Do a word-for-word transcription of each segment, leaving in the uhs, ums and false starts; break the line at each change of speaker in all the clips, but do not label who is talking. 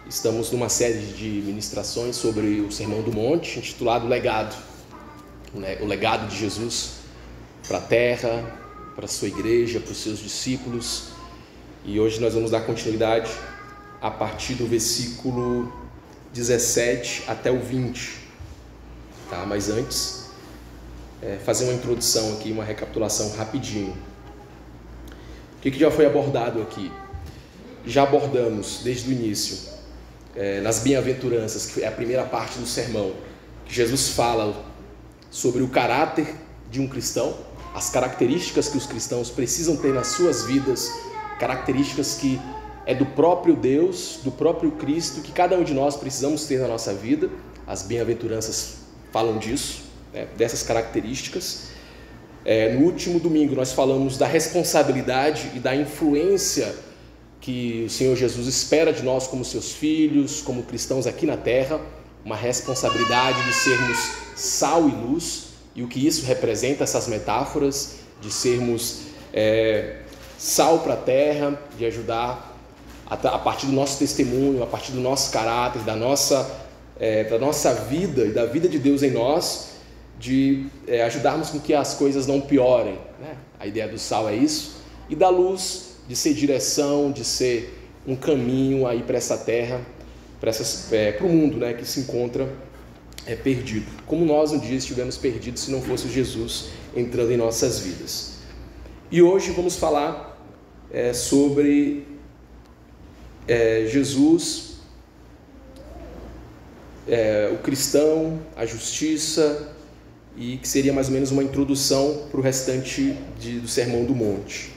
Estamos numa série de ministrações sobre o Sermão do Monte, intitulado Legado, né? O legado de Jesus para a terra, para a sua igreja, para os seus discípulos. E hoje nós vamos dar continuidade a partir do versículo dezessete até o vinte. Tá? Mas antes, é, fazer uma introdução aqui, uma recapitulação rapidinho. O que, que já foi abordado aqui? Já abordamos desde o início, é, nas bem-aventuranças, que é a primeira parte do sermão, que Jesus fala sobre o caráter de um cristão, as características que os cristãos precisam ter nas suas vidas, características que é do próprio Deus, do próprio Cristo, que cada um de nós precisamos ter na nossa vida. As bem-aventuranças falam disso, né, dessas características. É, no último domingo nós falamos da responsabilidade e da influência que o Senhor Jesus espera de nós como seus filhos, como cristãos aqui na terra, uma responsabilidade de sermos sal e luz, e o que isso representa, essas metáforas de sermos é, sal para a terra, de ajudar a, a partir do nosso testemunho, a partir do nosso caráter, da nossa, é, da nossa vida e da vida de Deus em nós, de é, ajudarmos com que as coisas não piorem, né? A ideia do sal é isso, e da luz, de ser direção, de ser um caminho aí para essa terra, para é, o mundo, né, que se encontra é, perdido. Como nós um dia estivemos perdidos se não fosse Jesus entrando em nossas vidas. E hoje vamos falar é, sobre é, Jesus, é, o cristão, a justiça, e que seria mais ou menos uma introdução para o restante de, do Sermão do Monte.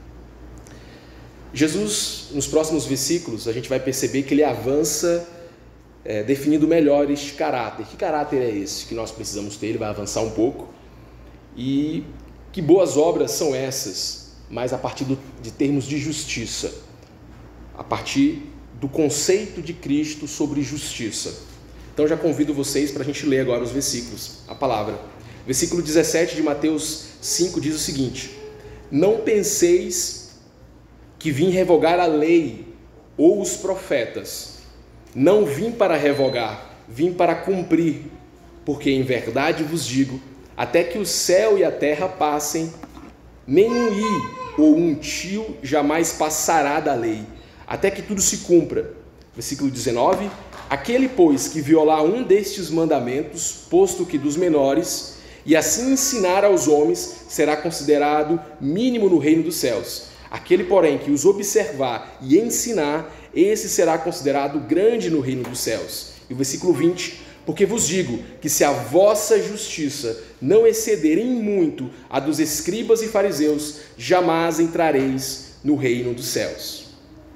Jesus, nos próximos versículos, a gente vai perceber que ele avança é, definindo melhor este caráter. Que caráter é esse que nós precisamos ter? Ele vai avançar um pouco. E que boas obras são essas, mas a partir do, de termos de justiça, a partir do conceito de Cristo sobre justiça. Então já convido vocês para a gente ler agora os versículos, a palavra. Versículo dezessete de Mateus cinco diz o seguinte: não penseis que vim revogar a lei ou os profetas. Não vim para revogar, vim para cumprir, porque em verdade vos digo, até que o céu e a terra passem, nem um i ou um tio jamais passará da lei, até que tudo se cumpra. Versículo dezenove, aquele, pois, que violar um destes mandamentos, posto que dos menores, e assim ensinar aos homens, será considerado mínimo no reino dos céus. Aquele, porém, que os observar e ensinar, esse será considerado grande no reino dos céus. E o versículo vinte, porque vos digo que se a vossa justiça não exceder em muito a dos escribas e fariseus, jamais entrareis no reino dos céus.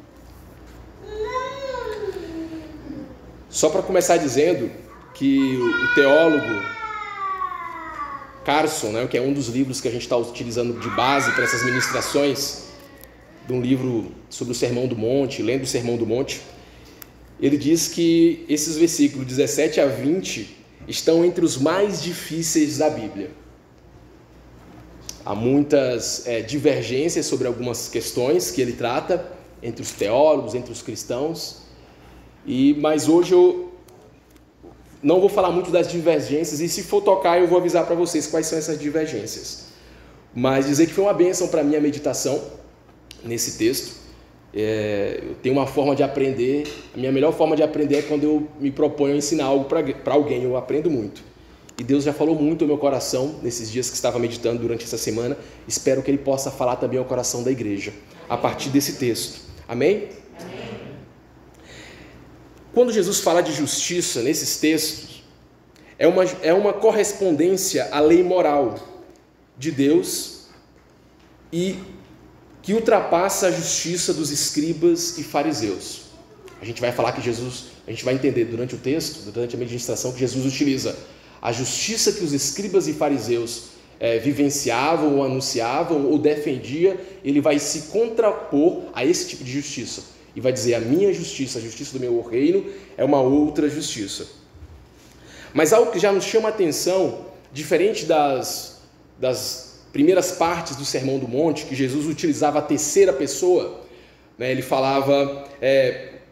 Só para começar dizendo que o teólogo Carson, né, que é um dos livros que a gente está utilizando de base para essas ministrações, de um livro sobre o Sermão do Monte, lendo o Sermão do Monte, ele diz que esses versículos dezessete a vinte estão entre os mais difíceis da Bíblia. Há muitas é, divergências sobre algumas questões que ele trata entre os teólogos, entre os cristãos, e, mas hoje eu não vou falar muito das divergências, e se for tocar eu vou avisar para vocês quais são essas divergências. Mas dizer que foi uma bênção para mim a meditação nesse texto. É, eu tenho uma forma de aprender, a minha melhor forma de aprender é quando eu me proponho a ensinar algo para alguém, eu aprendo muito. E Deus já falou muito ao meu coração nesses dias que estava meditando durante essa semana, espero que Ele possa falar também ao coração da igreja, a partir desse texto. Amém? Amém. Quando Jesus fala de justiça nesses textos, é uma, é uma correspondência à lei moral de Deus e que ultrapassa a justiça dos escribas e fariseus. A gente vai falar que Jesus, a gente vai entender durante o texto, durante a ministração, que Jesus utiliza a justiça que os escribas e fariseus é, vivenciavam ou anunciavam ou defendia, ele vai se contrapor a esse tipo de justiça e vai dizer: a minha justiça, a justiça do meu reino é uma outra justiça. Mas algo que já nos chama a atenção, diferente das, das primeiras partes do Sermão do Monte, que Jesus utilizava a terceira pessoa, né? Ele falava, é,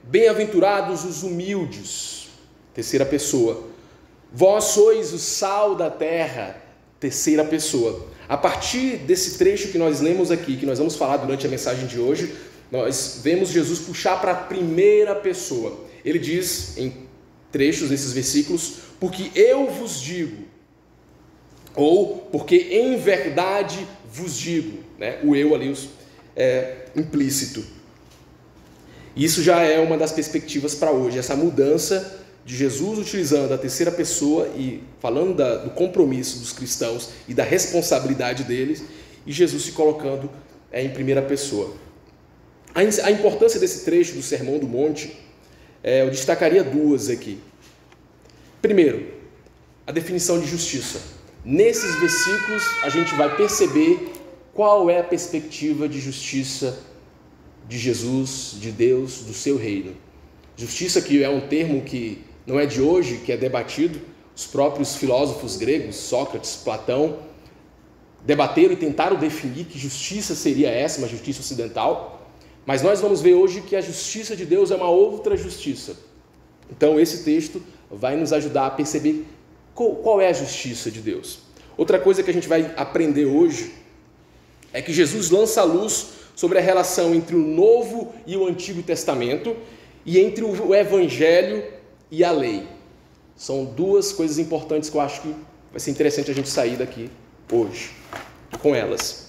Bem-aventurados os humildes, terceira pessoa. Vós sois o sal da terra, terceira pessoa. A partir desse trecho que nós lemos aqui, que nós vamos falar durante a mensagem de hoje, nós vemos Jesus puxar para a primeira pessoa. Ele diz em trechos desses versículos, porque eu vos digo, ou porque em verdade vos digo, né? O eu ali é implícito. Isso já é uma das perspectivas para hoje, essa mudança de Jesus utilizando a terceira pessoa e falando da, do compromisso dos cristãos e da responsabilidade deles, e Jesus se colocando é, em primeira pessoa. A, a importância desse trecho do Sermão do Monte, é, eu destacaria duas aqui. Primeiro, a definição de justiça. Nesses versículos a gente vai perceber qual é a perspectiva de justiça de Jesus, de Deus, do seu reino. Justiça, que é um termo que não é de hoje, que é debatido. Os próprios filósofos gregos, Sócrates, Platão, debateram e tentaram definir que justiça seria essa, uma justiça ocidental. Mas nós vamos ver hoje que a justiça de Deus é uma outra justiça. Então esse texto vai nos ajudar a perceber qual, qual é a justiça de Deus. Outra coisa que a gente vai aprender hoje é que Jesus lança a luz sobre a relação entre o Novo e o Antigo Testamento e entre o Evangelho e a lei. São duas coisas importantes que eu acho que vai ser interessante a gente sair daqui hoje com elas.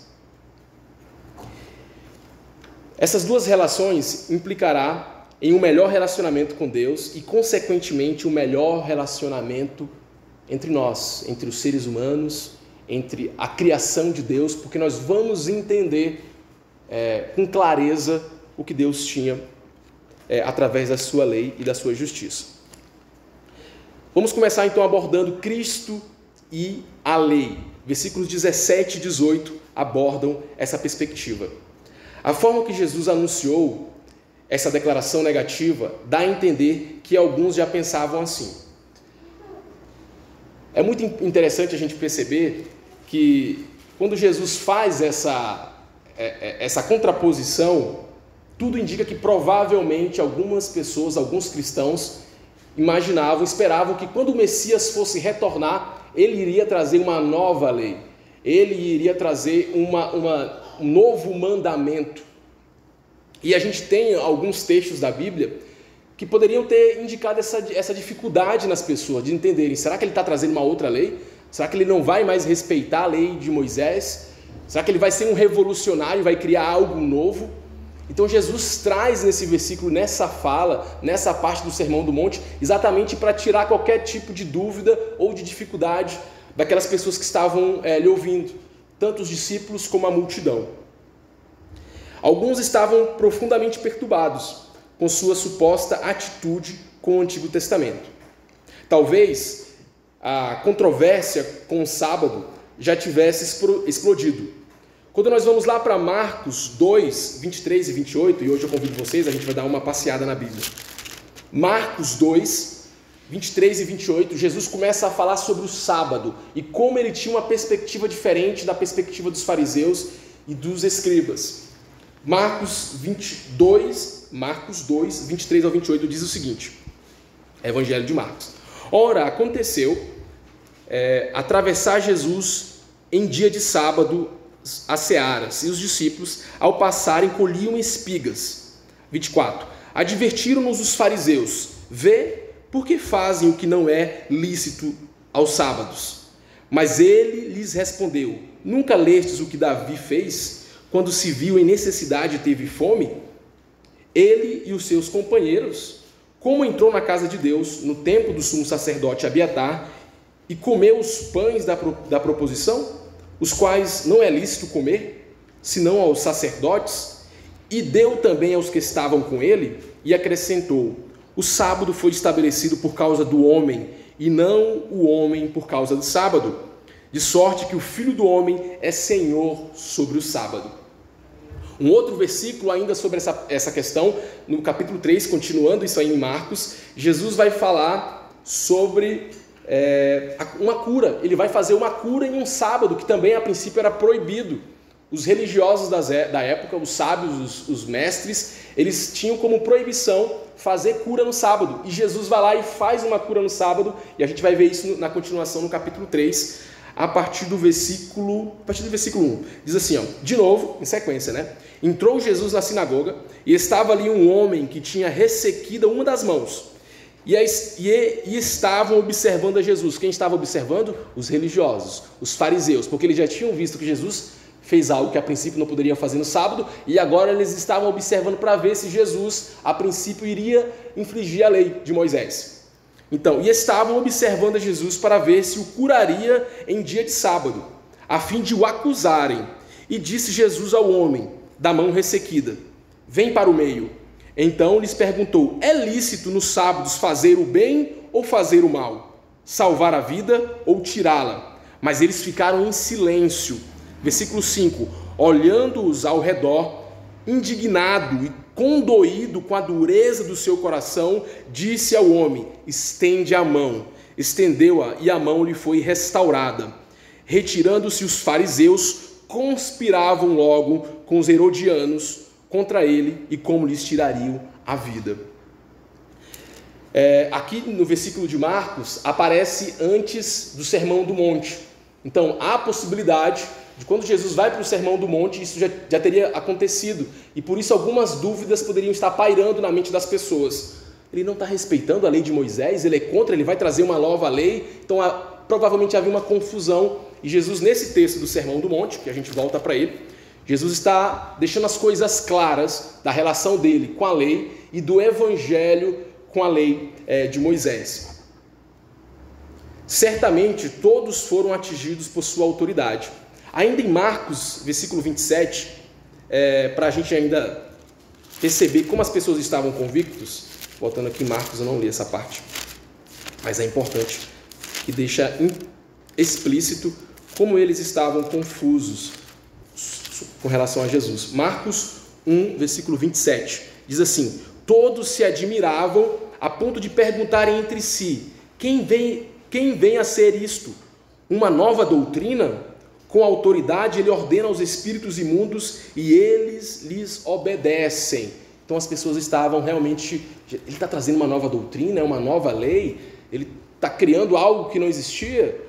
Essas duas relações implicará em um melhor relacionamento com Deus e, consequentemente, um melhor relacionamento entre nós, entre os seres humanos, entre a criação de Deus, porque nós vamos entender é, com clareza o que Deus tinha é, através da sua lei e da sua justiça. Vamos começar então abordando Cristo e a lei. Versículos dezessete e dezoito abordam essa perspectiva. A forma que Jesus anunciou essa declaração negativa dá a entender que alguns já pensavam assim. É muito interessante a gente perceber que quando Jesus faz essa, essa contraposição, tudo indica que provavelmente algumas pessoas, alguns cristãos, imaginavam, esperavam que quando o Messias fosse retornar, ele iria trazer uma nova lei, ele iria trazer uma, uma, um novo mandamento. E a gente tem alguns textos da Bíblia que poderiam ter indicado essa, essa dificuldade nas pessoas, de entenderem, será que ele está trazendo uma outra lei? Será que ele não vai mais respeitar a lei de Moisés? Será que ele vai ser um revolucionário, vai criar algo novo? Então Jesus traz nesse versículo, nessa fala, nessa parte do Sermão do Monte, exatamente para tirar qualquer tipo de dúvida ou de dificuldade daquelas pessoas que estavam é, lhe ouvindo, tanto os discípulos como a multidão. Alguns estavam profundamente perturbados com sua suposta atitude com o Antigo Testamento. Talvez a controvérsia com o sábado já tivesse explodido. Quando nós vamos lá para Marcos dois, vinte e três e vinte e oito, e hoje eu convido vocês, a gente vai dar uma passeada na Bíblia. Marcos dois, vinte e três e vinte e oito, Jesus começa a falar sobre o sábado e como ele tinha uma perspectiva diferente da perspectiva dos fariseus e dos escribas. Marcos vinte e dois, Marcos dois, vinte e três ao vinte e oito diz o seguinte, Evangelho de Marcos. Ora, aconteceu é, atravessar Jesus em dia de sábado as searas, e os discípulos, ao passarem, colhiam espigas. vinte e quatro. Advertiram-nos os fariseus, vê por que fazem o que não é lícito aos sábados. Mas ele lhes respondeu, nunca lestes o que Davi fez, quando se viu em necessidade e teve fome? Ele e os seus companheiros, como entrou na casa de Deus, no tempo do sumo sacerdote Abiatar, e comeu os pães da, da proposição, os quais não é lícito comer, senão aos sacerdotes, e deu também aos que estavam com ele, e acrescentou, o sábado foi estabelecido por causa do homem, e não o homem por causa do sábado, de sorte que o Filho do Homem é Senhor sobre o sábado. Um outro versículo ainda sobre essa, essa questão, no capítulo três, continuando isso aí em Marcos, Jesus vai falar sobre é, uma cura. Ele vai fazer uma cura em um sábado, que também a princípio era proibido os religiosos da época, os sábios, os, os mestres, eles tinham como proibição fazer cura no sábado. E Jesus vai lá e faz uma cura no sábado, e a gente vai ver isso na continuação no capítulo três, a partir do versículo, a partir do versículo um. Diz assim, ó, de novo, em sequência, né? Entrou Jesus na sinagoga, e estava ali um homem que tinha ressequida uma das mãos. E, e, e estavam observando a Jesus. Quem estava observando? Os religiosos, os fariseus, porque eles já tinham visto que Jesus fez algo que a princípio não poderia fazer no sábado, e agora eles estavam observando para ver se Jesus, a princípio, iria infringir a lei de Moisés. Então, e estavam observando a Jesus para ver se o curaria em dia de sábado, a fim de o acusarem. E disse Jesus ao homem da mão ressequida: vem para o meio. Então lhes perguntou: é lícito nos sábados fazer o bem ou fazer o mal? Salvar a vida ou tirá-la? Mas eles ficaram em silêncio. Versículo cinco. Olhando-os ao redor, indignado e condoído com a dureza do seu coração, disse ao homem: estende a mão. Estendeu-a e a mão lhe foi restaurada. Retirando-se os fariseus, conspiravam logo com os herodianos contra ele e como lhes tirariam a vida. É, aqui no versículo de Marcos aparece antes do Sermão do Monte. Então há a possibilidade de quando Jesus vai para o Sermão do Monte, isso já, já teria acontecido, e por isso algumas dúvidas poderiam estar pairando na mente das pessoas. Ele não está respeitando a lei de Moisés, ele é contra, ele vai trazer uma nova lei, então há, provavelmente havia uma confusão, e Jesus nesse texto do Sermão do Monte, que a gente volta para ele, Jesus está deixando as coisas claras da relação dele com a lei e do evangelho com a lei é, de Moisés. Certamente todos foram atingidos por sua autoridade. Ainda em Marcos, versículo vinte e sete, é, para a gente ainda perceber como as pessoas estavam convictos, voltando aqui em Marcos, eu não li essa parte, mas é importante, que deixa explícito como eles estavam confusos com relação a Jesus. Marcos um, versículo vinte e sete, diz assim: todos se admiravam a ponto de perguntarem entre si: quem vem, quem vem a ser isto? Uma nova doutrina? Com autoridade ele ordena aos espíritos imundos e eles lhes obedecem. Então as pessoas estavam realmente, ele está trazendo uma nova doutrina, uma nova lei, ele está criando algo que não existia.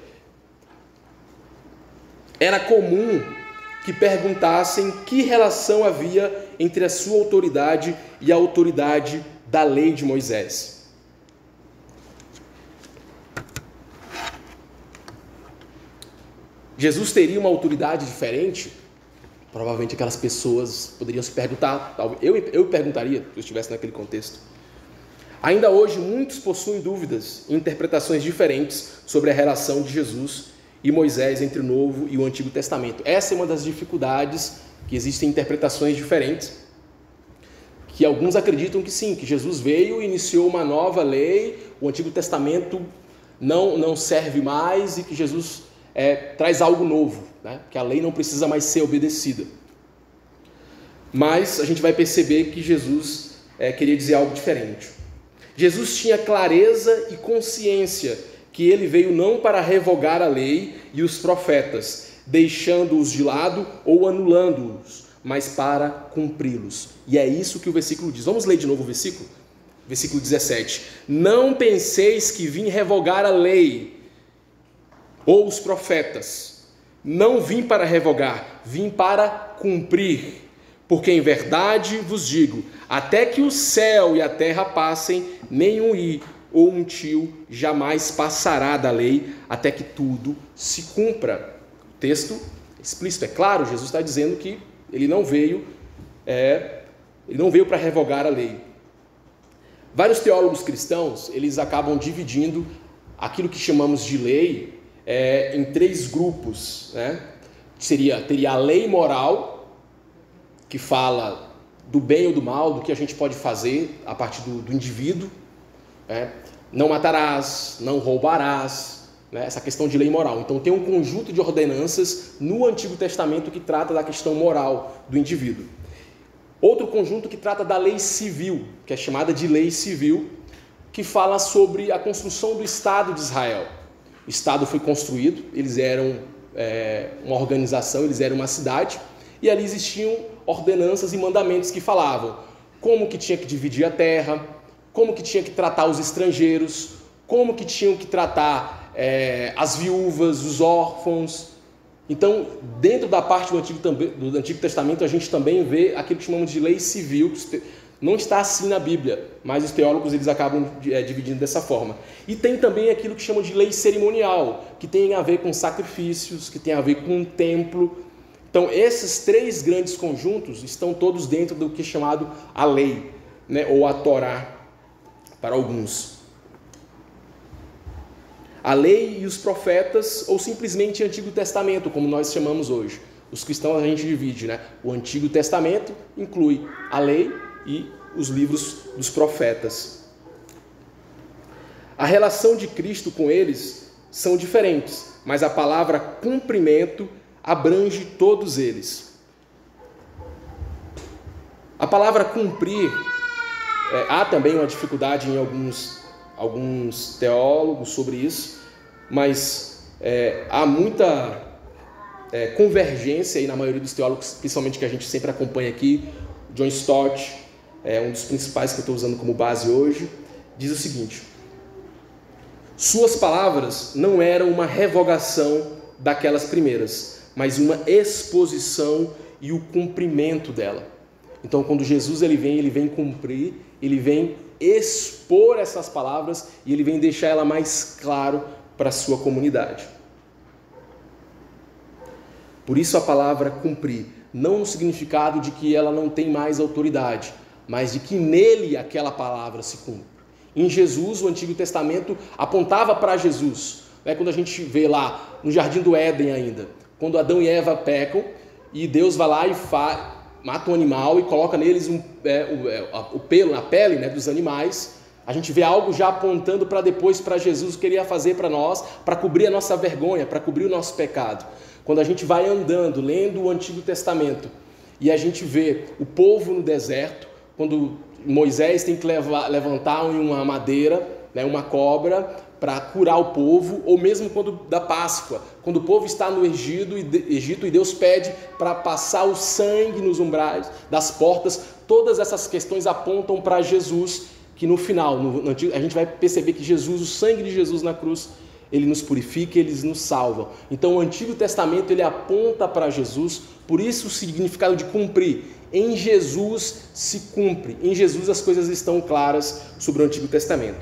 Era comum que perguntassem que relação havia entre a sua autoridade e a autoridade da lei de Moisés. Jesus teria uma autoridade diferente? Provavelmente aquelas pessoas poderiam se perguntar, eu, eu perguntaria se eu estivesse naquele contexto. Ainda hoje, muitos possuem dúvidas e interpretações diferentes sobre a relação de Jesus e Moisés entre o Novo e o Antigo Testamento. Essa é uma das dificuldades, que existem interpretações diferentes, que alguns acreditam que sim, que Jesus veio e iniciou uma nova lei, o Antigo Testamento não, não serve mais e que Jesus É, traz algo novo, né? Que a lei não precisa mais ser obedecida. Mas a gente vai perceber que Jesus é, queria dizer algo diferente. Jesus tinha clareza e consciência que ele veio não para revogar a lei e os profetas, deixando-os de lado ou anulando-os, mas para cumpri-los. E é isso que o versículo diz. Vamos ler de novo o versículo? Versículo dezessete. Não penseis que vim revogar a lei ou os profetas. Não vim para revogar, vim para cumprir. Porque em verdade vos digo, até que o céu e a terra passem, nenhum i ou um tio jamais passará da lei, até que tudo se cumpra. O texto explícito, é claro, Jesus está dizendo que ele não veio, é, ele não veio para revogar a lei. Vários teólogos cristãos, eles acabam dividindo aquilo que chamamos de lei É, em três grupos, né? Seria, teria a lei moral, que fala do bem ou do mal, do que a gente pode fazer a partir do, do indivíduo, né? Não matarás, não roubarás, né? Essa questão de lei moral. Então tem um conjunto de ordenanças no Antigo Testamento que trata da questão moral do indivíduo. Outro conjunto que trata da lei civil, que é chamada de lei civil, que fala sobre a construção do Estado de Israel. O Estado foi construído, eles eram é, uma organização, eles eram uma cidade, E ali existiam ordenanças e mandamentos que falavam como que tinha que dividir a terra, como que tinha que tratar os estrangeiros, como que tinham que tratar é, as viúvas, os órfãos. Então, dentro da parte do Antigo, do Antigo Testamento, a gente também vê aquilo que chamamos de lei civil, que não está assim na Bíblia, mas os teólogos eles acabam é, dividindo dessa forma. E tem também aquilo que chamam de lei cerimonial, que tem a ver com sacrifícios, que tem a ver com o templo. Então, esses três grandes conjuntos estão todos dentro do que é chamado a lei, né, ou a Torá, para alguns. A lei e os profetas, ou simplesmente o Antigo Testamento, como nós chamamos hoje. Os cristãos a gente divide, né? O Antigo Testamento inclui a lei e os livros dos profetas. A relação de Cristo com eles são diferentes, mas a palavra cumprimento abrange todos eles. A palavra cumprir, é, há também uma dificuldade em alguns, alguns teólogos sobre isso, mas é, há muita é, convergência aí na maioria dos teólogos, principalmente que a gente sempre acompanha aqui. John Stott, é um dos principais que eu estou usando como base hoje, diz o seguinte: suas palavras não eram uma revogação daquelas primeiras, mas uma exposição e o cumprimento dela. Então, quando Jesus ele vem, ele vem cumprir, ele vem expor essas palavras e ele vem deixar ela mais claro para a sua comunidade. Por isso a palavra cumprir, não no significado de que ela não tem mais autoridade, mas de que nele aquela palavra se cumpre. Em Jesus, o Antigo Testamento apontava para Jesus. Né? Quando a gente vê lá no Jardim do Éden ainda, quando Adão e Eva pecam e Deus vai lá e fa... mata um animal e coloca neles um, é, o, é, o pelo na pele, né, dos animais, a gente vê algo já apontando para depois para Jesus o que ele ia fazer para nós, para cobrir a nossa vergonha, para cobrir o nosso pecado. Quando a gente vai andando, lendo o Antigo Testamento, e a gente vê o povo no deserto, quando Moisés tem que levar, levantar uma madeira, né, uma cobra, para curar o povo, ou mesmo quando da Páscoa, quando o povo está no Egito e, Egito, e Deus pede para passar o sangue nos umbrais das portas, todas essas questões apontam para Jesus, que no final, no, no, a gente vai perceber que Jesus, o sangue de Jesus na cruz, ele nos purifica, ele nos salva. Então o Antigo Testamento ele aponta para Jesus, por isso o significado de cumprir. Em Jesus se cumpre, em Jesus as coisas estão claras sobre o Antigo Testamento.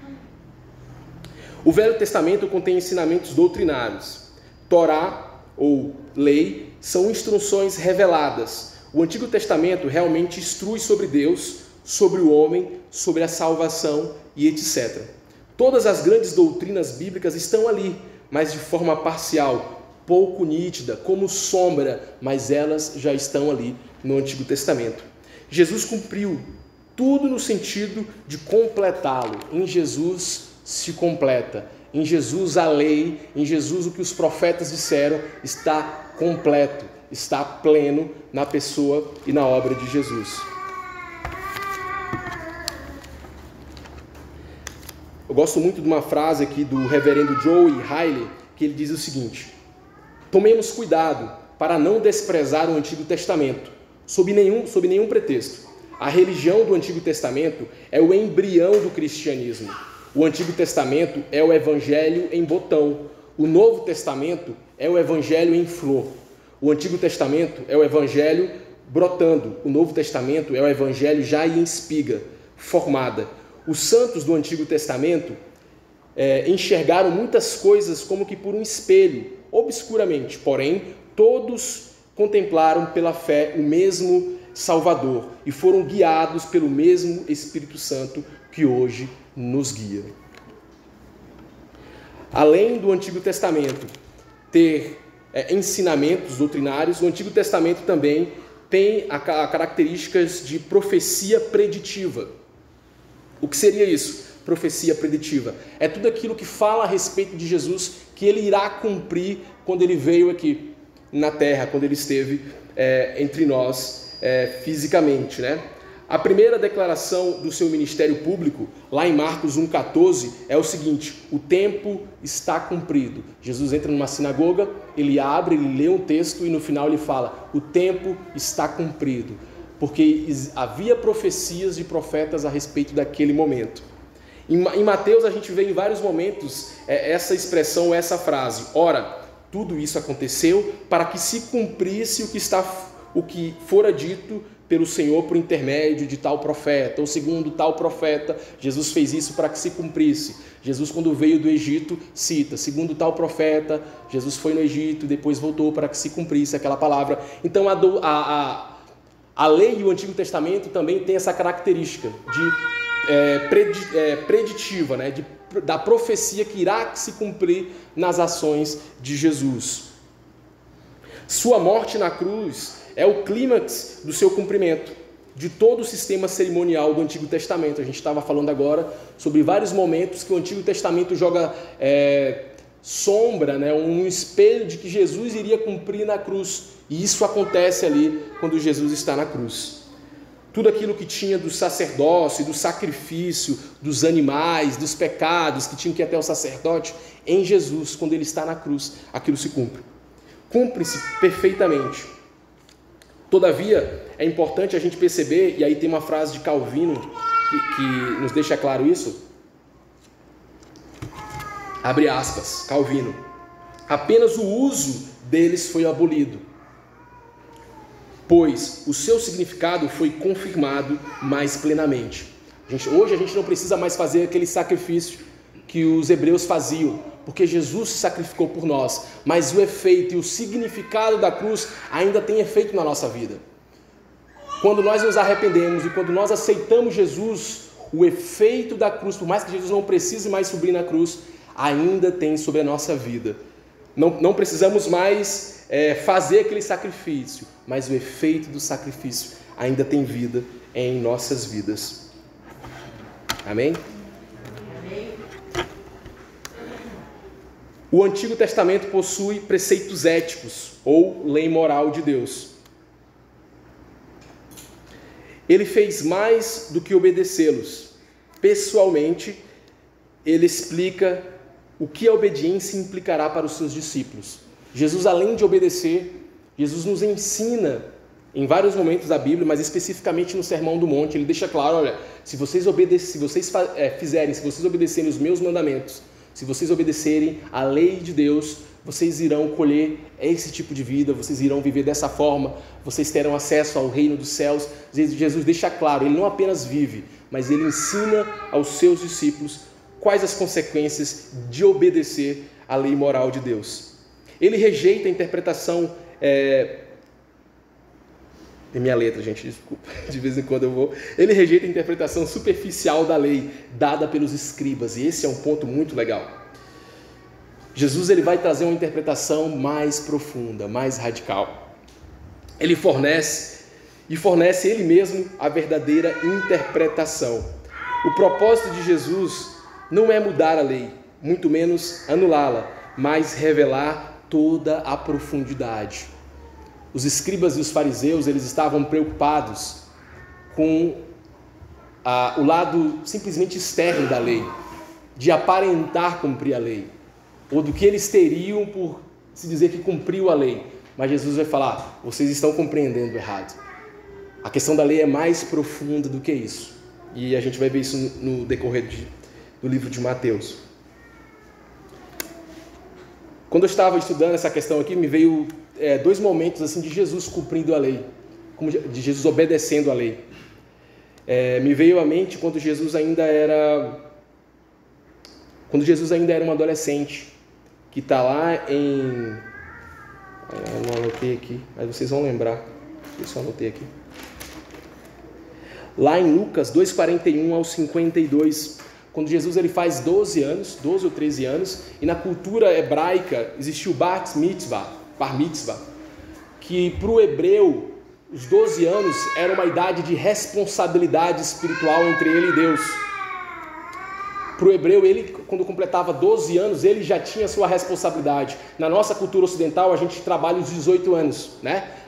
O Velho Testamento contém ensinamentos doutrinários. Torá, ou lei, são instruções reveladas. O Antigo Testamento realmente instrui sobre Deus, sobre o homem, sobre a salvação e etcétera. Todas as grandes doutrinas bíblicas estão ali, mas de forma parcial, pouco nítida, como sombra, mas elas já estão ali no Antigo Testamento. Jesus cumpriu tudo no sentido de completá-lo. Em Jesus se completa. Em Jesus a lei, em Jesus o que os profetas disseram está completo, está pleno na pessoa e na obra de Jesus. Eu gosto muito de uma frase aqui do reverendo Joey Riley, que ele diz o seguinte: tomemos cuidado para não desprezar o Antigo Testamento, sob nenhum, sob nenhum pretexto. A religião do Antigo Testamento é o embrião do cristianismo. O Antigo Testamento é o Evangelho em botão. O Novo Testamento é o Evangelho em flor. O Antigo Testamento é o Evangelho brotando. O Novo Testamento é o Evangelho já em espiga, formada. Os santos do Antigo Testamento é, enxergaram muitas coisas como que por um espelho, obscuramente. Porém, todos contemplaram pela fé o mesmo Salvador e foram guiados pelo mesmo Espírito Santo que hoje nos guia. Além do Antigo Testamento ter é, ensinamentos doutrinários, o Antigo Testamento também tem a, a características de profecia preditiva. O que seria isso? Profecia preditiva. É tudo aquilo que fala a respeito de Jesus, que ele irá cumprir quando ele veio aqui na terra, quando ele esteve é, entre nós é, fisicamente, né? A primeira declaração do seu ministério público, lá em Marcos um, quatorze, é o seguinte: o tempo está cumprido. Jesus entra numa sinagoga, ele abre, ele lê um texto e no final ele fala: o tempo está cumprido, porque havia profecias de profetas a respeito daquele momento. Em Mateus a gente vê em vários momentos essa expressão, essa frase: ora, tudo isso aconteceu para que se cumprisse o que, está, o que fora dito pelo Senhor por intermédio de tal profeta, ou segundo tal profeta, Jesus fez isso para que se cumprisse. Jesus, quando veio do Egito, cita, segundo tal profeta, Jesus foi no Egito e depois voltou para que se cumprisse aquela palavra. Então a, do, a, a, a lei e o Antigo Testamento também tem essa característica de é, pred, é, preditiva, né, de, da profecia que irá se cumprir nas ações de Jesus. Sua morte na cruz é o clímax do seu cumprimento, de todo o sistema cerimonial do Antigo Testamento. A gente estava falando agora sobre vários momentos que o Antigo Testamento joga é, sombra, né, um espelho de que Jesus iria cumprir na cruz. E isso acontece ali quando Jesus está na cruz. Tudo aquilo que tinha do sacerdócio, do sacrifício, dos animais, dos pecados que tinham que ir até o sacerdote, em Jesus, quando ele está na cruz, aquilo se cumpre. Cumpre-se perfeitamente. Todavia, é importante a gente perceber, e aí tem uma frase de Calvino que, que nos deixa claro isso. Abre aspas, Calvino: apenas o uso deles foi abolido, pois o seu significado foi confirmado mais plenamente. A gente, hoje a gente não precisa mais fazer aquele sacrifício que os hebreus faziam, porque Jesus se sacrificou por nós, mas o efeito e o significado da cruz ainda tem efeito na nossa vida. Quando nós nos arrependemos e quando nós aceitamos Jesus, o efeito da cruz, por mais que Jesus não precise mais subir na cruz, ainda tem sobre a nossa vida. Não, não precisamos mais é, fazer aquele sacrifício, mas o efeito do sacrifício ainda tem vida em nossas vidas. Amém? O Antigo Testamento possui preceitos éticos, ou lei moral de Deus. Ele fez mais do que obedecê-los. Pessoalmente, ele explica o que a obediência implicará para os seus discípulos. Jesus, além de obedecer, Jesus nos ensina em vários momentos da Bíblia, mas especificamente no Sermão do Monte, ele deixa claro: olha, se vocês, obedec- se vocês é, fizerem, se vocês obedecerem os meus mandamentos, se vocês obedecerem à lei de Deus, vocês irão colher esse tipo de vida, vocês irão viver dessa forma, vocês terão acesso ao reino dos céus. Jesus deixa claro, ele não apenas vive, mas ele ensina aos seus discípulos quais as consequências de obedecer à lei moral de Deus. Ele rejeita a interpretação... É... É minha letra, gente, desculpa, de vez em quando eu vou. Ele rejeita a interpretação superficial da lei dada pelos escribas, e esse é um ponto muito legal. Jesus ele vai trazer uma interpretação mais profunda, mais radical. Ele fornece, e fornece ele mesmo a verdadeira interpretação. O propósito de Jesus não é mudar a lei, muito menos anulá-la, mas revelar toda a profundidade. Os escribas e os fariseus, eles estavam preocupados com ah, o lado simplesmente externo da lei, de aparentar cumprir a lei, ou do que eles teriam por se dizer que cumpriu a lei. Mas Jesus vai falar: vocês estão compreendendo errado. A questão da lei é mais profunda do que isso. E a gente vai ver isso no, no decorrer de, do livro de Mateus. Quando eu estava estudando essa questão aqui, me veio é, dois momentos assim de Jesus cumprindo a lei, de Jesus obedecendo a lei. É, me veio à mente quando Jesus ainda era, quando Jesus ainda era um adolescente, que está lá em, eu não anotei aqui, mas vocês vão lembrar, eu só anotei aqui. Lá em Lucas dois, quarenta e um ao cinquenta e dois, quando Jesus ele faz doze anos, doze ou treze anos, e na cultura hebraica existiu o Bar Mitzvah, Bar Mitzvah, que para o hebreu, os doze anos era uma idade de responsabilidade espiritual entre ele e Deus. Para o hebreu, ele, quando completava doze anos, ele já tinha sua responsabilidade. Na nossa cultura ocidental, a gente trabalha os dezoito anos, né?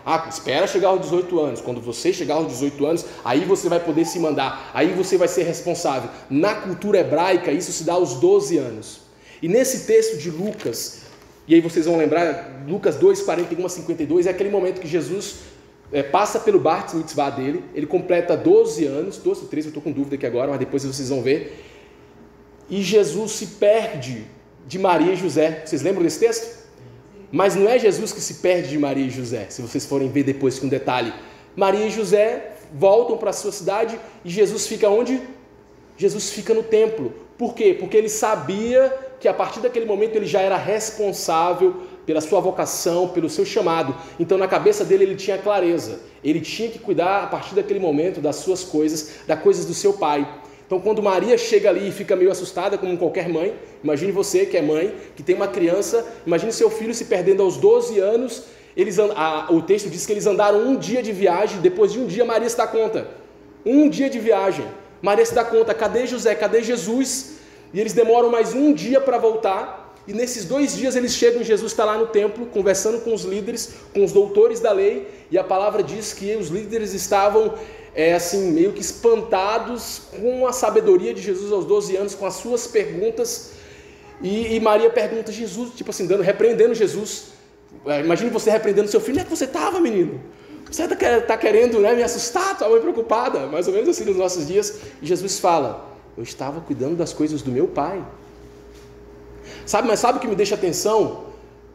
Ah, espera chegar aos dezoito anos. Quando você chegar aos dezoito anos, aí você vai poder se mandar, aí você vai ser responsável. Na cultura hebraica, isso se dá aos doze anos. E nesse texto de Lucas, e aí vocês vão lembrar, Lucas dois, quarenta e um a cinquenta e dois, é aquele momento que Jesus é, passa pelo Bar Mitzvah dele, ele completa doze anos, doze, treze, eu estou com dúvida aqui agora, mas depois vocês vão ver. E Jesus se perde de Maria e José. Vocês lembram desse texto? Mas não é Jesus que se perde de Maria e José, se vocês forem ver depois com detalhe. Maria e José voltam para a sua cidade e Jesus fica onde? Jesus fica no templo. Por quê? Porque ele sabia que a partir daquele momento ele já era responsável pela sua vocação, pelo seu chamado. Então na cabeça dele ele tinha clareza. Ele tinha que cuidar a partir daquele momento das suas coisas, das coisas do seu pai. Então quando Maria chega ali e fica meio assustada, como qualquer mãe, imagine você que é mãe, que tem uma criança, imagine seu filho se perdendo aos doze anos, eles, a, o texto diz que eles andaram um dia de viagem, depois de um dia Maria se dá conta, um dia de viagem, Maria se dá conta, cadê José, cadê Jesus? E eles demoram mais um dia para voltar, e nesses dois dias eles chegam, Jesus está lá no templo, conversando com os líderes, com os doutores da lei, e a palavra diz que os líderes estavam É assim, meio que espantados com a sabedoria de Jesus aos doze anos, com as suas perguntas. E, e Maria pergunta a Jesus, tipo assim, dando, repreendendo Jesus. Imagine você repreendendo seu filho. Onde é que você estava, menino? Você está tá querendo, né, me assustar? Tua mãe preocupada. Mais ou menos assim nos nossos dias. E Jesus fala, eu estava cuidando das coisas do meu pai. Sabe, mas sabe o que me deixa atenção?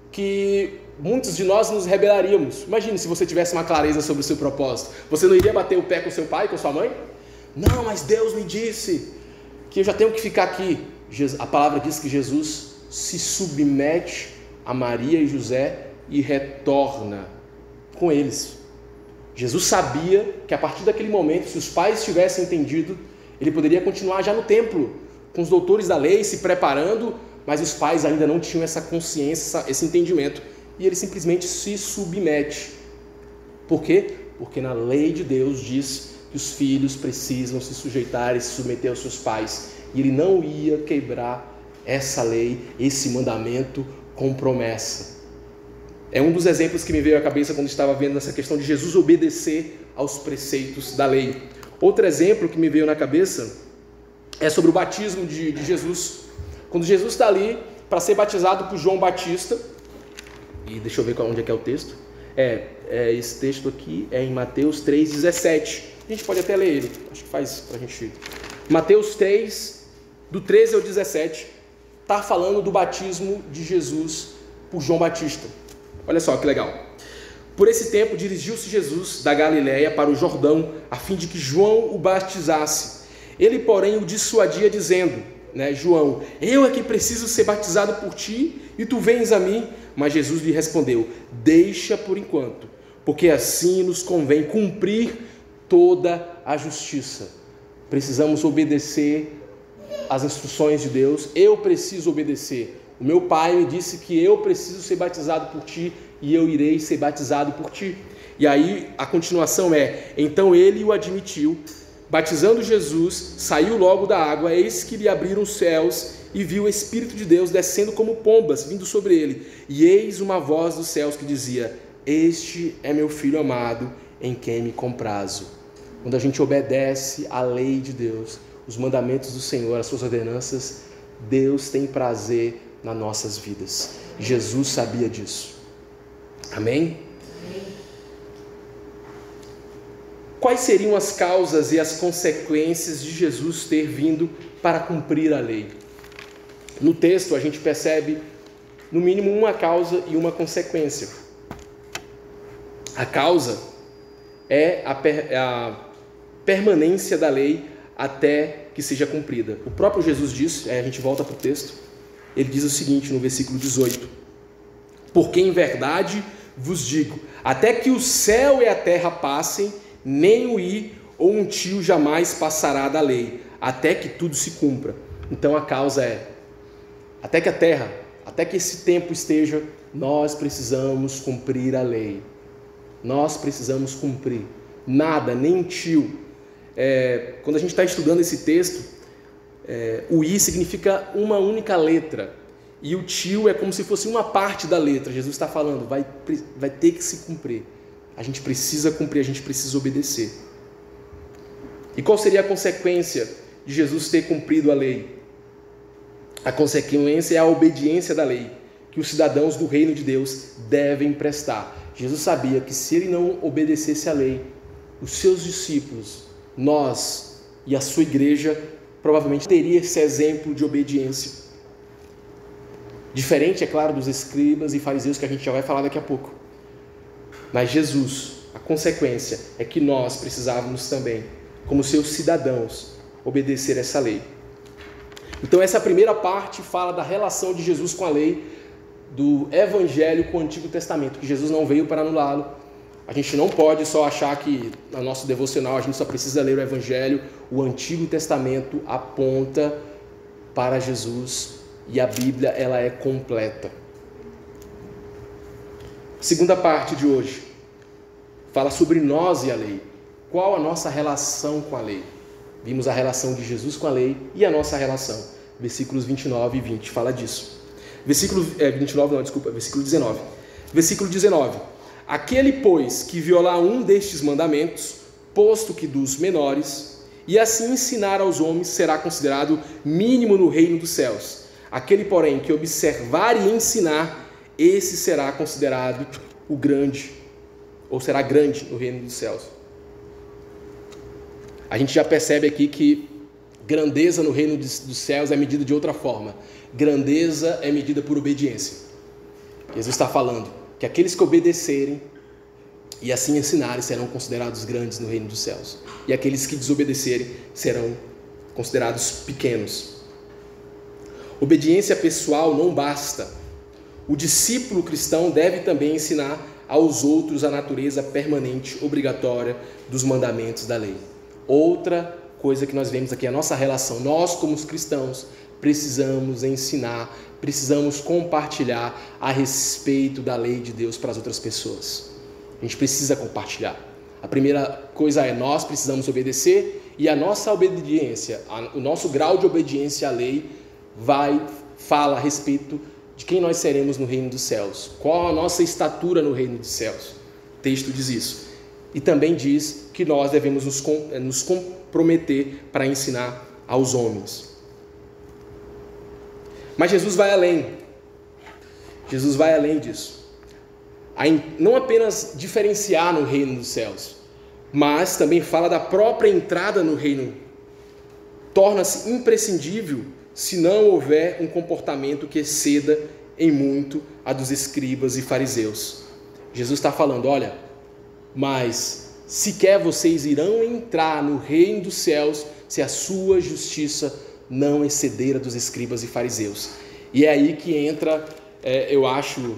Que muitos de nós nos rebelaríamos. Imagine se você tivesse uma clareza sobre o seu propósito. Você não iria bater o pé com seu pai, com sua mãe? Não, mas Deus me disse que eu já tenho que ficar aqui. A palavra diz que Jesus se submete a Maria e José e retorna com eles. Jesus sabia que a partir daquele momento, se os pais tivessem entendido, ele poderia continuar já no templo, com os doutores da lei, se preparando, mas os pais ainda não tinham essa consciência, esse entendimento. E ele simplesmente se submete. Por quê? Porque na lei de Deus diz que os filhos precisam se sujeitar e se submeter aos seus pais. E ele não ia quebrar essa lei, esse mandamento com promessa. É um dos exemplos que me veio à cabeça quando estava vendo essa questão de Jesus obedecer aos preceitos da lei. Outro exemplo que me veio na cabeça é sobre o batismo de, de Jesus. Quando Jesus está ali para ser batizado por João Batista, e deixa eu ver onde é que é o texto. É, é, esse texto aqui é em Mateus três, dezessete. A gente pode até ler ele, acho que faz para a gente. Mateus três, do treze ao dezessete, está falando do batismo de Jesus por João Batista. Olha só que legal. Por esse tempo dirigiu-se Jesus da Galiléia para o Jordão, a fim de que João o batizasse. Ele, porém, o dissuadia dizendo, né, João, eu é que preciso ser batizado por ti e tu vens a mim? Mas Jesus lhe respondeu, deixa por enquanto, porque assim nos convém cumprir toda a justiça. Precisamos obedecer às instruções de Deus, eu preciso obedecer. O meu pai me disse que eu preciso ser batizado por ti e eu irei ser batizado por ti. E aí a continuação é, então ele o admitiu, batizando Jesus, saiu logo da água, eis que lhe abriram os céus e viu o Espírito de Deus descendo como pombas, vindo sobre ele. E eis uma voz dos céus que dizia, este é meu filho amado, em quem me comprazo. Quando a gente obedece à lei de Deus, os mandamentos do Senhor, as suas ordenanças, Deus tem prazer nas nossas vidas. Jesus sabia disso. Amém? Quais seriam as causas e as consequências de Jesus ter vindo para cumprir a lei? No texto a gente percebe no mínimo uma causa e uma consequência. A causa é a, per, a permanência da lei até que seja cumprida. O próprio Jesus disse, a gente volta para o texto, ele diz o seguinte no versículo dezoito, porque em verdade vos digo, até que o céu e a terra passem, nem o i ou um tio jamais passará da lei, até que tudo se cumpra. Então a causa é, até que a terra, até que esse tempo esteja, nós precisamos cumprir a lei. Nós precisamos cumprir. Nada, nem um tio. É, quando a gente está estudando esse texto, é, o i significa uma única letra. E o tio é como se fosse uma parte da letra. Jesus está falando, vai, vai ter que se cumprir. a gente precisa cumprir, a gente precisa obedecer. E qual seria a consequência de Jesus ter cumprido a lei? A consequência é a obediência da lei, que os cidadãos do reino de Deus devem prestar. Jesus sabia que se ele não obedecesse à lei, os seus discípulos, nós e a sua igreja, provavelmente teria esse exemplo de obediência. Diferente, é claro, dos escribas e fariseus, que a gente já vai falar daqui a pouco. Mas Jesus, a consequência é que nós precisávamos também, como seus cidadãos, obedecer essa lei. Então essa primeira parte fala da relação de Jesus com a lei, do Evangelho com o Antigo Testamento, que Jesus não veio para anulá-lo. A gente não pode só achar que no nosso devocional a gente só precisa ler o Evangelho. O Antigo Testamento aponta para Jesus e a Bíblia ela é completa. Segunda parte de hoje fala sobre nós e a lei. Qual a nossa relação com a lei? Vimos a relação de Jesus com a lei e a nossa relação. Versículos vinte e nove e vinte fala disso. Versículo é, vinte e nove, não, desculpa, versículo dezenove. Versículo dezenove. Aquele, pois, que violar um destes mandamentos, posto que dos menores, e assim ensinar aos homens, será considerado mínimo no reino dos céus. Aquele, porém, que observar e ensinar, esse será considerado o grande, ou será grande no reino dos céus. A gente já percebe aqui que grandeza no reino dos céus é medida de outra forma. Grandeza é medida por obediência. Jesus está falando que aqueles que obedecerem e assim ensinarem serão considerados grandes no reino dos céus. E aqueles que desobedecerem serão considerados pequenos. Obediência pessoal não basta. O discípulo cristão deve também ensinar aos outros a natureza permanente, obrigatória dos mandamentos da lei. Outra coisa que nós vemos aqui é a nossa relação. Nós, como os cristãos, precisamos ensinar, precisamos compartilhar a respeito da lei de Deus para as outras pessoas. A gente precisa compartilhar. A primeira coisa é nós precisamos obedecer e a nossa obediência, o nosso grau de obediência à lei vai, fala a respeito de quem nós seremos no reino dos céus. Qual a nossa estatura no reino dos céus? O texto diz isso. E também diz que nós devemos nos, nos comprometer para ensinar aos homens. Mas Jesus vai além. Jesus vai além disso. Não apenas diferenciar no reino dos céus, mas também fala da própria entrada no reino. Torna-se imprescindível se não houver um comportamento que exceda em muito a dos escribas e fariseus. Jesus está falando, olha, mas sequer vocês irão entrar no reino dos céus se a sua justiça não exceder a dos escribas e fariseus. E é aí que entra, é, eu acho,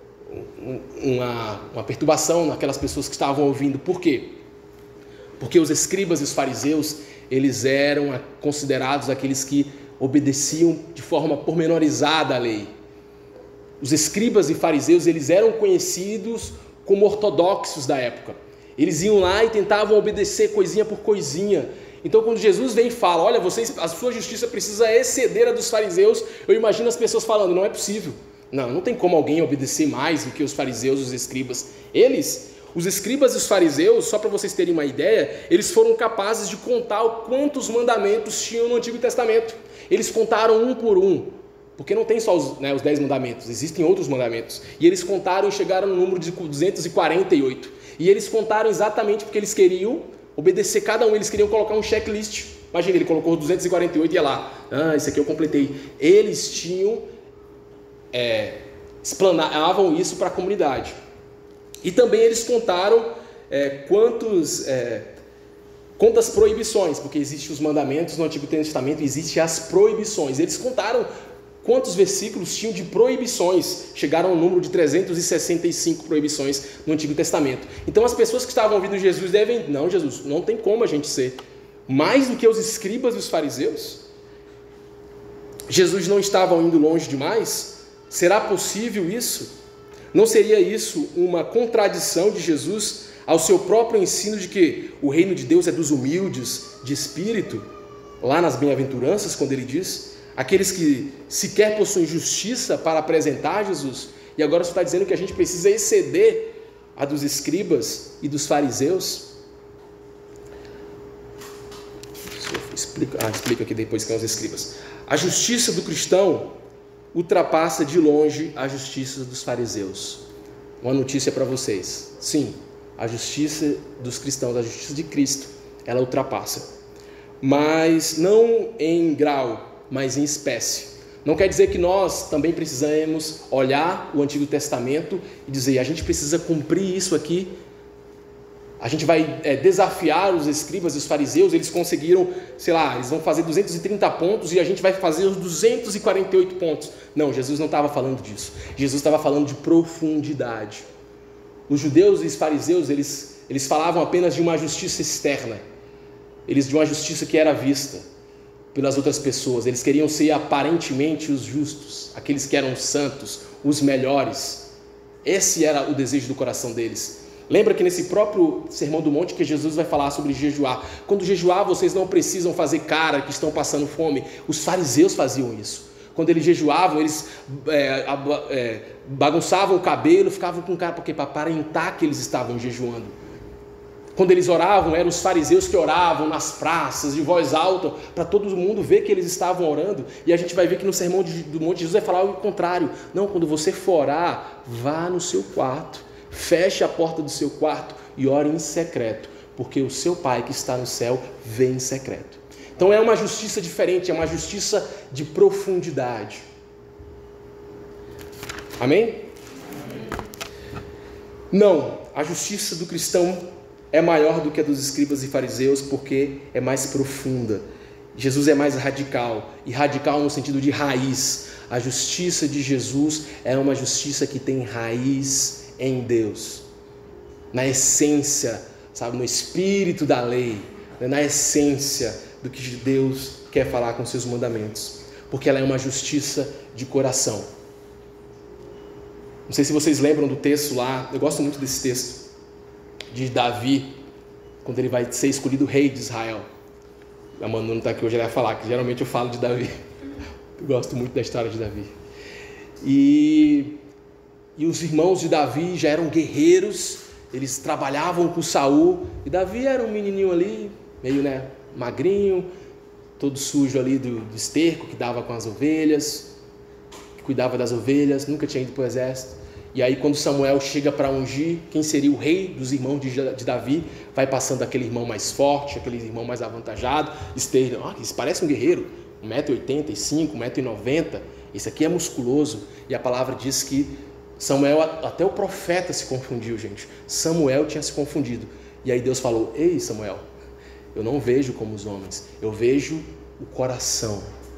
uma, uma perturbação naquelas pessoas que estavam ouvindo. Por quê? Porque os escribas e os fariseus, eles eram considerados aqueles que obedeciam de forma pormenorizada a lei. Os escribas e fariseus, eles eram conhecidos como ortodoxos da época. Eles iam lá e tentavam obedecer coisinha por coisinha. Então, quando Jesus vem e fala, olha, vocês, a sua justiça precisa exceder a dos fariseus, eu imagino as pessoas falando, não é possível. Não, não tem como alguém obedecer mais do que os fariseus e os escribas. Eles, os escribas e os fariseus, só para vocês terem uma ideia, eles foram capazes de contar quantos mandamentos tinham no Antigo Testamento. Eles contaram um por um, porque não tem só os, né, os dez mandamentos, existem outros mandamentos. E eles contaram e chegaram no número de duzentos e quarenta e oito. E eles contaram exatamente porque eles queriam obedecer cada um, eles queriam colocar um checklist. Imagina, ele colocou duzentos e quarenta e oito e ia lá, ah, isso aqui eu completei. Eles tinham, é, explanavam isso para a comunidade. E também eles contaram é, quantos, é, quantas proibições, porque existem os mandamentos no Antigo Testamento, existem as proibições. Eles contaram quantos versículos tinham de proibições. Chegaram ao número de trezentas e sessenta e cinco proibições no Antigo Testamento. Então as pessoas que estavam ouvindo Jesus devem, não, Jesus, não tem como a gente ser mais do que os escribas e os fariseus. Jesus não estava indo longe demais? Será possível isso? Não seria isso uma contradição de Jesus ao seu próprio ensino de que o reino de Deus é dos humildes de espírito? Lá nas bem-aventuranças, quando ele diz, aqueles que sequer possuem justiça para apresentar Jesus, e agora você está dizendo que a gente precisa exceder a dos escribas e dos fariseus? Eu explico, ah, explico aqui depois quem são os escribas. A justiça do cristão ultrapassa de longe a justiça dos fariseus. Uma notícia para vocês. Sim, a justiça dos cristãos, a justiça de Cristo, ela ultrapassa. Mas não em grau, mas em espécie. Não quer dizer que nós também precisamos olhar o Antigo Testamento e dizer, a gente precisa cumprir isso aqui. A gente vai é, desafiar os escribas e os fariseus, eles conseguiram, sei lá, eles vão fazer duzentos e trinta pontos e a gente vai fazer os duzentos e quarenta e oito pontos. Não, Jesus não estava falando disso. Jesus estava falando de profundidade. Os judeus e os fariseus, eles, eles falavam apenas de uma justiça externa. Eles de uma justiça que era vista pelas outras pessoas. Eles queriam ser aparentemente os justos, aqueles que eram santos, os melhores. Esse era o desejo do coração deles. Lembra que nesse próprio Sermão do Monte que Jesus vai falar sobre jejuar. Quando jejuar, vocês não precisam fazer cara que estão passando fome. Os fariseus faziam isso. Quando eles jejuavam, eles é, é, bagunçavam o cabelo, ficavam com cara, porque para aparentar que eles estavam jejuando. Quando eles oravam, eram os fariseus que oravam nas praças, de voz alta, para todo mundo ver que eles estavam orando. E a gente vai ver que no Sermão do Monte Jesus vai falar o contrário. Não, quando você for orar, vá no seu quarto, feche a porta do seu quarto e ore em secreto, porque o seu Pai que está no céu vê em secreto. Então é uma justiça diferente, é uma justiça de profundidade. Amém? Amém. Não, a justiça do cristão é maior do que a dos escribas e fariseus, porque é mais profunda. Jesus é mais radical, e radical no sentido de raiz. A justiça de Jesus é uma justiça que tem raiz em Deus, na essência, sabe, no espírito da lei, na essência do que Deus quer falar com seus mandamentos, porque ela é uma justiça de coração. Não sei se vocês lembram do texto lá, eu gosto muito desse texto, de Davi, quando ele vai ser escolhido rei de Israel. A Manu não está aqui hoje, ela vai falar, que geralmente eu falo de Davi. Eu gosto muito da história de Davi. E, e os irmãos de Davi já eram guerreiros, eles trabalhavam com Saul, e Davi era um menininho ali, meio né, magrinho, todo sujo ali do, do esterco que dava com as ovelhas, que cuidava das ovelhas, nunca tinha ido para o exército. E aí quando Samuel chega para ungir quem seria o rei dos irmãos de, de Davi, vai passando aquele irmão mais forte, aquele irmão mais avantajado, esteja, oh, isso parece um guerreiro, um metro e oitenta e cinco, um metro e noventa, esse aqui é musculoso. E a palavra diz que Samuel, até o profeta se confundiu, gente. Samuel tinha se confundido. E aí Deus falou, ei Samuel, eu não vejo como os homens, eu vejo o coração.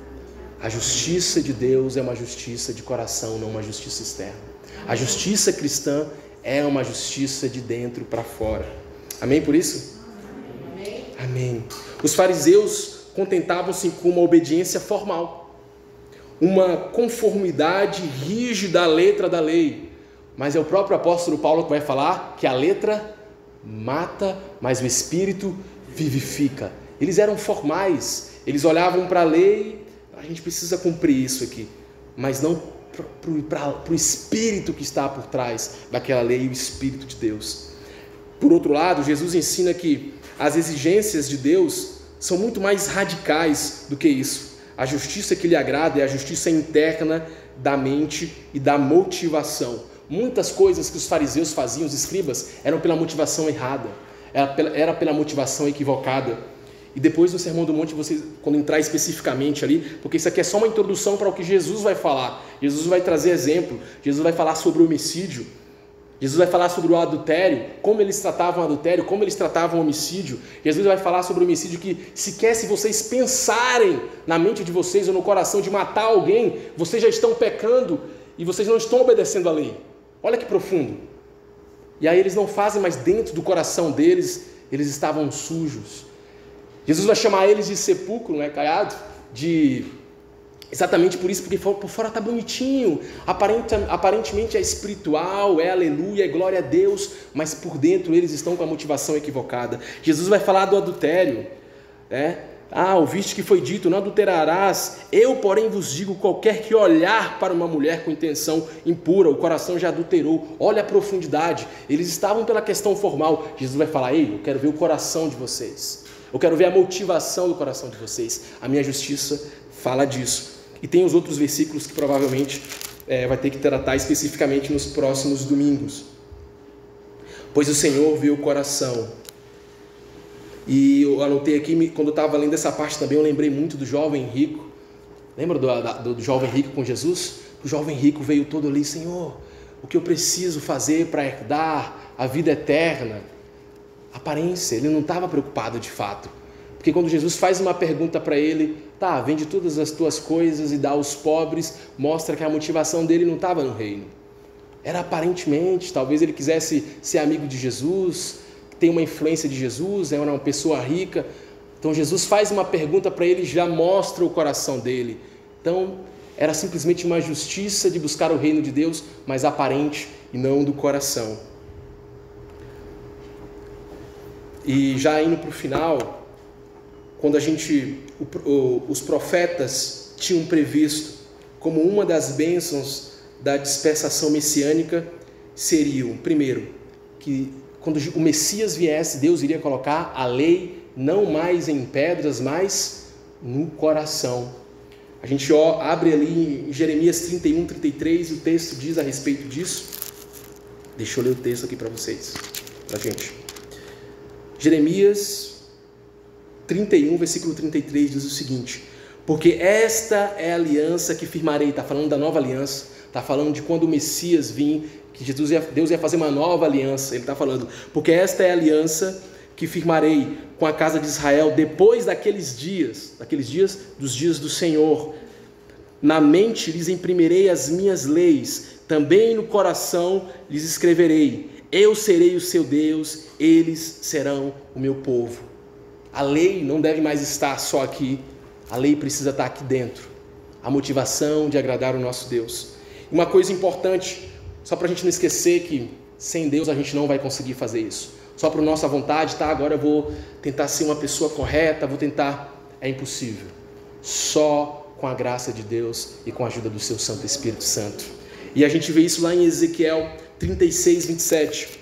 A justiça de Deus é uma justiça de coração, não uma justiça externa. A justiça cristã é uma justiça de dentro para fora. Amém por isso? Amém. Amém. Os fariseus contentavam-se com uma obediência formal, uma conformidade rígida à letra da lei. Mas é o próprio apóstolo Paulo que vai falar que a letra mata, mas o espírito vivifica. Eles eram formais, eles olhavam para a lei, a gente precisa cumprir isso aqui, mas não para o espírito que está por trás daquela lei, o espírito de Deus. Por outro lado, Jesus ensina que as exigências de Deus são muito mais radicais do que isso. A justiça que lhe agrada é a justiça interna da mente e da motivação. Muitas coisas que os fariseus faziam, os escribas, eram pela motivação errada, era pela, era pela motivação equivocada. E depois no Sermão do Monte, vocês, quando entrar especificamente ali, porque isso aqui é só uma introdução para o que Jesus vai falar. Jesus vai trazer exemplo, Jesus vai falar sobre o homicídio, Jesus vai falar sobre o adultério, como eles tratavam o adultério, como eles tratavam o homicídio. Jesus vai falar sobre o homicídio que, sequer se vocês pensarem na mente de vocês ou no coração de matar alguém, vocês já estão pecando e vocês não estão obedecendo à lei. Olha que profundo. E aí eles não fazem, mas dentro do coração deles, eles estavam sujos. Jesus vai chamar eles de sepulcro, né, caiado, de... exatamente por isso, porque por fora está bonitinho, aparentemente é espiritual, é aleluia, é glória a Deus, mas por dentro eles estão com a motivação equivocada. Jesus vai falar do adultério, né? Ah, ouviste que foi dito, não adulterarás. Eu, porém, vos digo, qualquer que olhar para uma mulher com intenção impura, o coração já adulterou. Olha a profundidade. Eles estavam pela questão formal. Jesus vai falar, ei, eu quero ver o coração de vocês. Eu quero ver a motivação do coração de vocês. A minha justiça fala disso. E tem os outros versículos que provavelmente é, vai ter que tratar especificamente nos próximos domingos. Pois o Senhor vê o coração. E eu anotei aqui, quando eu estava lendo essa parte também, eu lembrei muito do jovem rico. Lembra do, do, do jovem rico com Jesus? O jovem rico veio todo ali, Senhor, o que eu preciso fazer para herdar a vida eterna? Aparência, ele não estava preocupado de fato. Porque quando Jesus faz uma pergunta para ele, tá, vende todas as tuas coisas e dá aos pobres, mostra que a motivação dele não estava no reino. Era aparentemente, talvez ele quisesse ser amigo de Jesus, tem uma influência de Jesus, é uma pessoa rica. Então Jesus faz uma pergunta para ele e já mostra o coração dele. Então era simplesmente uma justiça de buscar o reino de Deus, mas aparente e não do coração. E já indo para o final, quando a gente, o, o, os profetas tinham previsto como uma das bênçãos da dispensação messiânica seriam, primeiro, que quando o Messias viesse, Deus iria colocar a lei não mais em pedras, mas no coração. A gente ó, abre ali em Jeremias trinta e um, trinta e três, e o texto diz a respeito disso. Deixa eu ler o texto aqui para vocês, para a gente. Jeremias trinta e um, versículo trinta e três, diz o seguinte: porque esta é a aliança que firmarei. Está falando da nova aliança, está falando de quando o Messias vir, que Jesus ia, Deus ia fazer uma nova aliança. Ele está falando, porque esta é a aliança que firmarei com a casa de Israel depois daqueles dias, daqueles dias, dos dias do Senhor. Na mente lhes imprimirei as minhas leis, também no coração lhes escreverei. Eu serei o seu Deus, eles serão o meu povo. A lei não deve mais estar só aqui, a lei precisa estar aqui dentro. A motivação de agradar o nosso Deus. Uma coisa importante, só para a gente não esquecer que sem Deus a gente não vai conseguir fazer isso. Só para a nossa vontade, tá? Agora eu vou tentar ser uma pessoa correta, vou tentar... É impossível. Só com a graça de Deus e com a ajuda do seu Santo Espírito Santo. E a gente vê isso lá em Ezequiel trinta e seis, vinte e sete.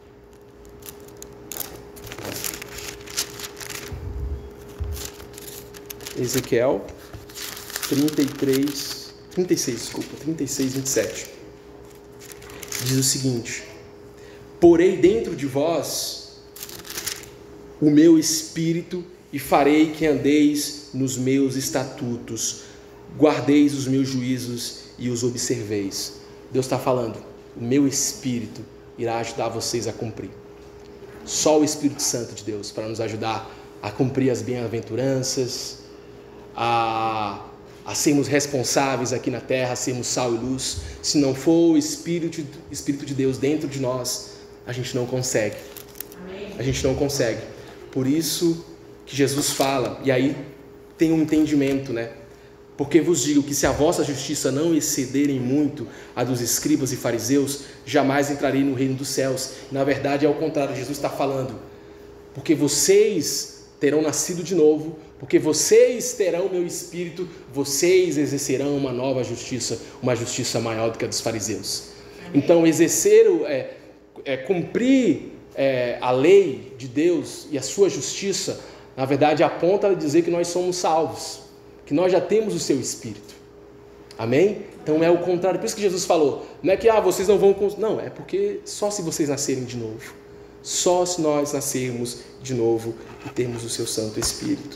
Ezequiel trinta e três, trinta e seis, desculpa, trinta e seis, vinte e sete. Diz o seguinte: porei dentro de vós o meu espírito e farei que andeis nos meus estatutos, guardeis os meus juízos e os observeis. Deus está falando, o meu espírito irá ajudar vocês a cumprir. Só o Espírito Santo de Deus para nos ajudar a cumprir as bem-aventuranças, a, a sermos responsáveis aqui na terra, a sermos sal e luz. Se não for o Espírito, Espírito de Deus dentro de nós, a gente não consegue. Amém. A gente não consegue. Por isso que Jesus fala, e aí tem um entendimento, né? Porque vos digo que se a vossa justiça não excederem muito a dos escribas e fariseus, jamais entrarei no reino dos céus. Na verdade é ao contrário, Jesus está falando, porque vocês terão nascido de novo, porque vocês terão meu espírito, vocês exercerão uma nova justiça, uma justiça maior do que a dos fariseus. Amém. Então exercer, é, é, cumprir é, a lei de Deus e a sua justiça, na verdade aponta a dizer que nós somos salvos, que nós já temos o seu Espírito. Amém? Então é o contrário. Por isso que Jesus falou, não é que ah, vocês não vão... Não, é porque só se vocês nascerem de novo. Só se nós nascermos de novo e termos o seu Santo Espírito.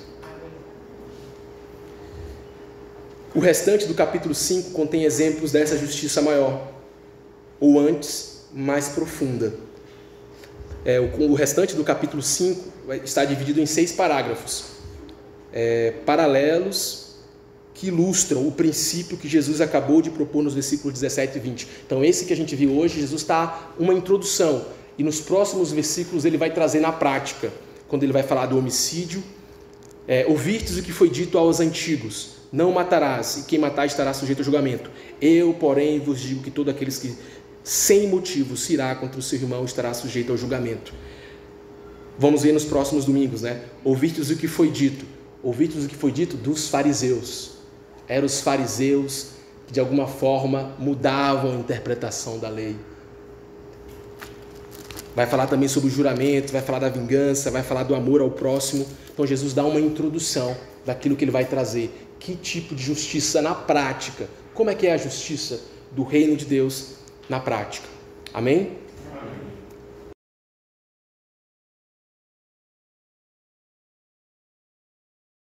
O restante do capítulo cinco contém exemplos dessa justiça maior, ou antes, mais profunda. É, o, o restante do capítulo cinco está dividido em seis parágrafos. É, paralelos que ilustram o princípio que Jesus acabou de propor nos versículos dezessete e vinte. Então esse que a gente viu hoje, Jesus está uma introdução, e nos próximos versículos ele vai trazer na prática, quando ele vai falar do homicídio. É, ouvistes o que foi dito aos antigos, não matarás, e quem matar estará sujeito a julgamento. Eu, porém, vos digo que todo aqueles que sem motivo se irá contra o seu irmão estará sujeito ao julgamento. Vamos ver nos próximos domingos, né? Ouvistes o que foi dito. Ouvistes o que foi dito dos fariseus. Eram os fariseus que de alguma forma mudavam a interpretação da lei. Vai falar também sobre o juramento, vai falar da vingança, vai falar do amor ao próximo. Então Jesus dá uma introdução daquilo que ele vai trazer. Que tipo de justiça na prática? Como é que é a justiça do reino de Deus na prática? Amém?